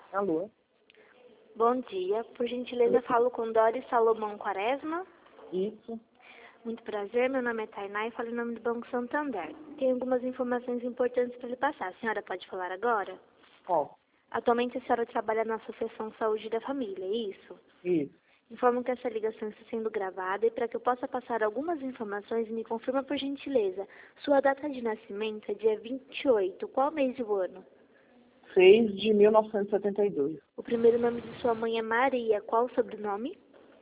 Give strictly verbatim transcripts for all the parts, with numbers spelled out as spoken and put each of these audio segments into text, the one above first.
Alô? Bom dia. Por gentileza, falo com Doris Salomão Quaresma. Isso. Muito prazer, meu nome é Tainá e falo em nome do Banco Santander. Tenho algumas informações importantes para lhe passar. A senhora pode falar agora? Qual? Atualmente a senhora trabalha na Associação Saúde da Família, é isso? Isso. Informo que essa ligação está sendo gravada e para que eu possa passar algumas informações, me confirma por gentileza. Sua data de nascimento é dia vinte e oito. Qual mês do ano? seis de mil novecentos e setenta e dois. O primeiro nome de sua mãe é Maria. Qual o sobrenome?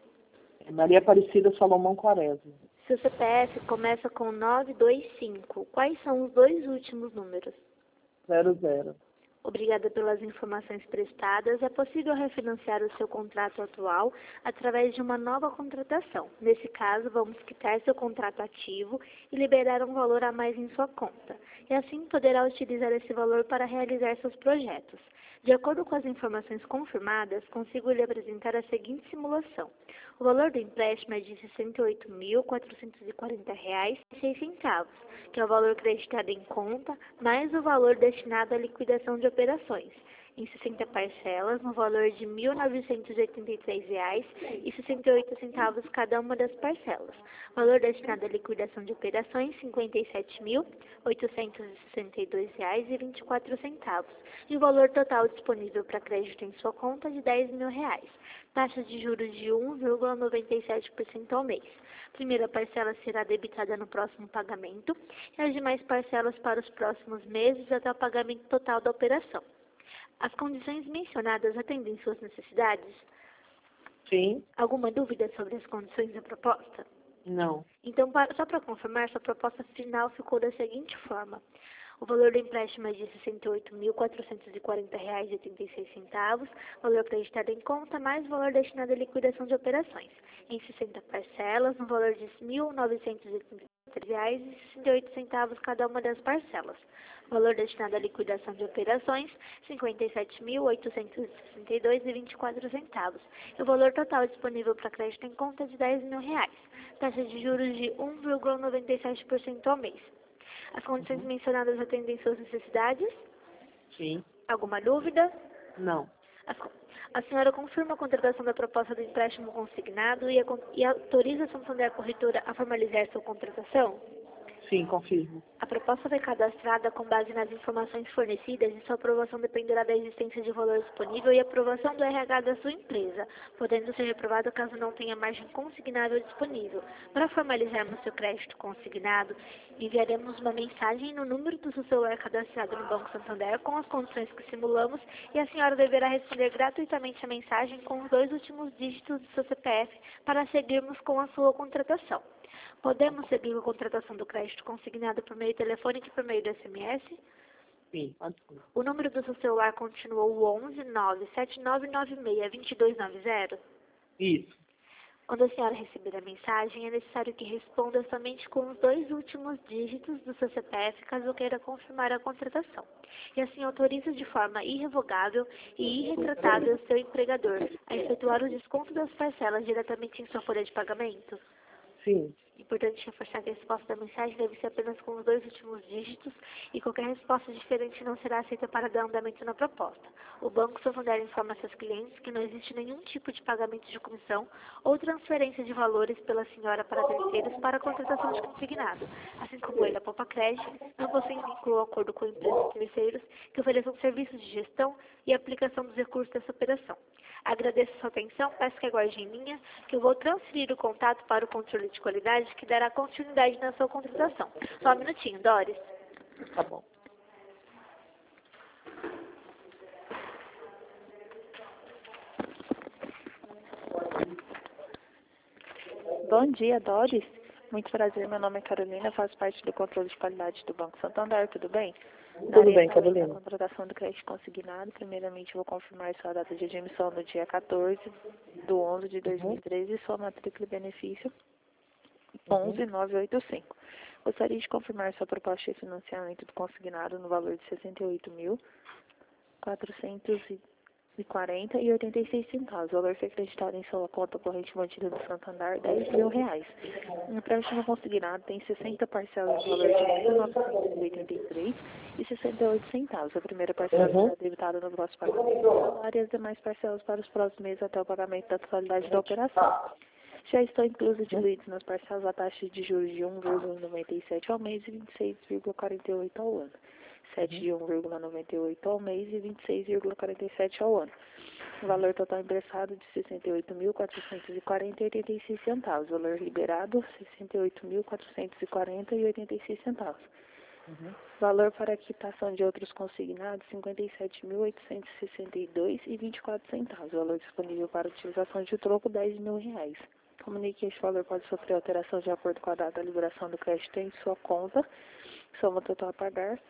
É Maria Aparecida Salomão Quaresma. Seu C P F começa com nove dois cinco. Quais são os dois últimos números? Zero zero. Obrigada pelas informações prestadas. É possível refinanciar o seu contrato atual através de uma nova contratação. Nesse caso, vamos quitar seu contrato ativo e liberar um valor a mais em sua conta. E assim poderá utilizar esse valor para realizar seus projetos. De acordo com as informações confirmadas, consigo lhe apresentar a seguinte simulação. O valor do empréstimo é de sessenta e oito mil, quatrocentos e quarenta reais e seis centavos, que é o valor creditado em conta, mais o valor destinado à liquidação de operações, em sessenta parcelas, no valor de mil novecentos e oitenta e três reais e sessenta e oito centavos cada uma das parcelas. Valor destinado à liquidação de operações, cinquenta e sete mil, oitocentos e sessenta e dois reais e vinte e quatro centavos. E o valor total disponível para crédito em sua conta de dez mil reais. Taxa de juros de um vírgula noventa e sete por cento ao mês. Primeira parcela será debitada no próximo pagamento e as demais parcelas para os próximos meses até o pagamento total da operação. As condições mencionadas atendem suas necessidades? Sim. Alguma dúvida sobre as condições da proposta? Não. Então, para, só para confirmar, sua proposta final ficou da seguinte forma. O valor do empréstimo é de sessenta e oito mil, quatrocentos e quarenta reais e oitenta e seis centavos, valor acreditado em conta, mais o valor destinado à liquidação de operações, em sessenta parcelas, no valor de mil novecentos e oitenta e três reais e sessenta e oito centavos cada uma das parcelas. Valor destinado à liquidação de operações, cinquenta e sete mil, oitocentos e sessenta e dois reais e vinte e quatro centavos. E o valor total disponível para crédito em conta é de dez mil reais. Taxa de juros de um vírgula noventa e sete por cento ao mês. As condições Uhum. mencionadas atendem suas necessidades? Sim. Alguma dúvida? Não. As, a senhora confirma a contratação da proposta do empréstimo consignado e, a, e autoriza a Santander Corretora a formalizar sua contratação? Sim, confirmo. A proposta foi cadastrada com base nas informações fornecidas e sua aprovação dependerá da existência de valor disponível e aprovação do R H da sua empresa, podendo ser reprovado caso não tenha margem consignável disponível. Para formalizarmos seu crédito consignado, enviaremos uma mensagem no número do seu celular cadastrado no Banco Santander com as condições que simulamos e a senhora deverá responder gratuitamente a mensagem com os dois últimos dígitos do seu C P F para seguirmos com a sua contratação. Podemos seguir a contratação do crédito consignado por meio telefônico e por meio do S M S? Sim, pode ser. O número do seu celular continua o onze, nove sete nove nove seis, dois dois nove zero? Isso. Quando a senhora receber a mensagem, é necessário que responda somente com os dois últimos dígitos do seu C P F, caso queira confirmar a contratação. E assim autoriza de forma irrevogável e irretratável o seu empregador a efetuar o desconto das parcelas diretamente em sua folha de pagamento? Sim. Importante reforçar que a resposta da mensagem deve ser apenas com os dois últimos dígitos e qualquer resposta diferente não será aceita para dar andamento na proposta. O Banco Santander informa seus clientes que não existe nenhum tipo de pagamento de comissão ou transferência de valores pela senhora para terceiros para a contratação de consignado, assim como ele, a Poupa Crédito, não possui vínculo ou acordo com empresas e terceiros que ofereçam serviços de gestão e aplicação dos recursos dessa operação. Agradeço sua atenção, peço que aguarde em linha, que eu vou transferir o contato para o controle de qualidade, que dará continuidade na sua contratação. Só um minutinho, Doris. Tá bom. Bom dia, Doris. Muito prazer, meu nome é Carolina, faço parte do controle de qualidade do Banco Santander, tudo bem? Tudo bem, Carolina. A contratação do crédito consignado, primeiramente vou confirmar sua data de admissão no dia quatorze do onze de dois mil e treze e sua matrícula e benefício onze mil novecentos e oitenta e cinco. Gostaria de confirmar sua proposta de financiamento do consignado no valor de sessenta e oito mil, quatrocentos e e quarenta e oitenta e seis centavos. O valor foi acreditado em sua conta corrente mantida do Santander, dez mil reais. O empréstimo consignado tem sessenta parcelas no valor de mil novecentos e oitenta e três e sessenta e oito centavos. A primeira parcela Uhum. será debitada no próximo pagamento do salário e as demais parcelas para os próximos meses até o pagamento da totalidade da operação. Já estão inclusos diluídos nas parcelas a taxa de juros de um vírgula noventa e sete ao mês e vinte e seis vírgula quarenta e oito ao ano. sete de um vírgula noventa e oito ao mês e vinte e seis vírgula quarenta e sete ao ano. O valor total emprestado de sessenta e oito mil quatrocentos e quarenta e oitenta e seis centavos. O valor liberado sessenta e oito mil quatrocentos e quarenta e oitenta e seis centavos. Uhum. Valor para quitação de outros consignados cinquenta e sete mil oitocentos e sessenta e dois e vinte e quatro centavos. O valor disponível para utilização de troco dez mil reais. Comunique que este valor pode sofrer alteração de acordo com a data da liberação do crédito em sua conta. Soma total a pagar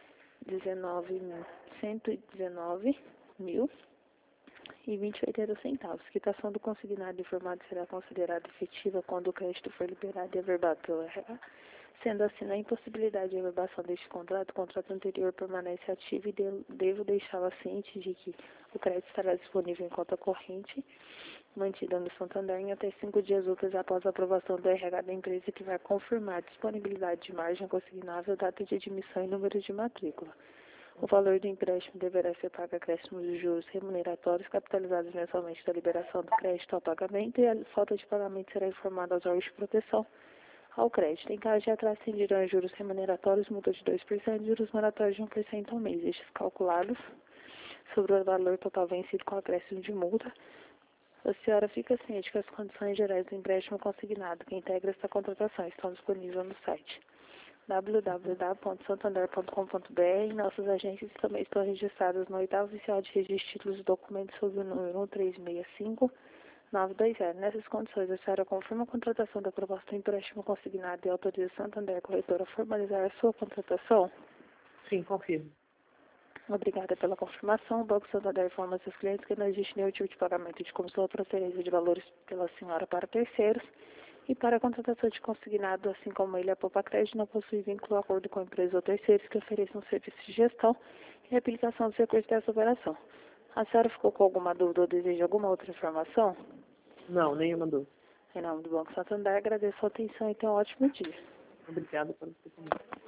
cento e dezenove mil e vinte e oitenta centavos. Quitação do consignado informado será considerada efetiva quando o crédito for liberado e averbado pelo R H. Sendo assim, na impossibilidade de averbação deste contrato, o contrato anterior permanece ativo e de, devo deixá-la ciente de que o crédito estará disponível em conta corrente mantida no Santander em até cinco dias úteis após a aprovação do R H da empresa, que vai confirmar a disponibilidade de margem consignável, data de admissão e número de matrícula. O valor do empréstimo deverá ser pago a acréscimos de juros remuneratórios capitalizados mensalmente da liberação do crédito ao pagamento, e a falta de pagamento será informada aos órgãos de proteção ao crédito. Em caso de atraso, tendirão juros remuneratórios, multa de dois por cento e juros moratórios de um por cento ao mês. Estes calculados sobre o valor total vencido com acréscimo de multa. A senhora fica ciente que as condições gerais do empréstimo consignado que integra esta contratação estão disponíveis no site w w w ponto santander ponto com ponto b r. Nossas agências também estão registradas no oitavo oficial de registro de títulos e documentos sob o número um três seis cinco nove dois zero. Nessas condições, a senhora confirma a contratação da proposta do empréstimo consignado e autoriza Santander Corretora a formalizar a sua contratação? Sim, confirmo. Obrigada pela confirmação. O Banco Santander informa a seus clientes que não existe nenhum tipo de pagamento de comissão ou transferência de valores pela senhora para terceiros. E para a contratação de consignado, assim como ele, a Poupa Crédito não possui vínculo ou acordo com empresas ou terceiros que ofereçam serviços de gestão e aplicação dos recursos dessa operação. A senhora ficou com alguma dúvida ou deseja alguma outra informação? Não, nenhuma dúvida. Em nome do Banco Santander, agradeço a atenção e tenha um ótimo dia. Obrigada pelo seu comentário.